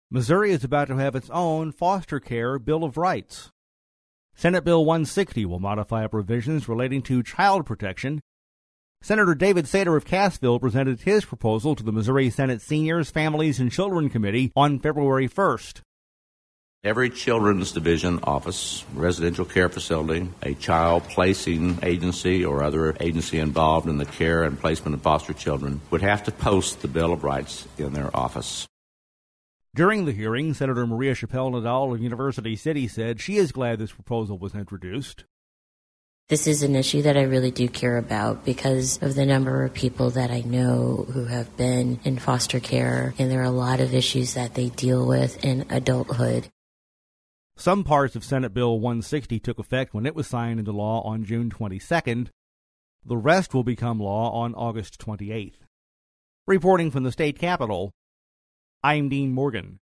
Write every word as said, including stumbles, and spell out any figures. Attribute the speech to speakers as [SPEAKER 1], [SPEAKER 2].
[SPEAKER 1] Missouri is about to have its own foster care Bill of Rights. Senate Bill one sixty will modify provisions relating to child protection. Senator David Sater of Cassville presented his proposal to the Missouri Senate Seniors, Families, and Children Committee on February first.
[SPEAKER 2] Every Children's Division office, residential care facility, a child placing agency or other agency involved in the care and placement of foster children would have to post the Bill of Rights in their office.
[SPEAKER 1] During the hearing, Senator Maria Chappelle Nadal of University City said she is glad this proposal was introduced.
[SPEAKER 3] This is an issue that I really do care about because of the number of people that I know who have been in foster care, and there are a lot of issues that they deal with in adulthood.
[SPEAKER 1] Some parts of Senate Bill one sixty took effect when it was signed into law on June twenty-second. The rest will become law on August twenty-eighth. Reporting from the state capitol, I'm Dean Morgan.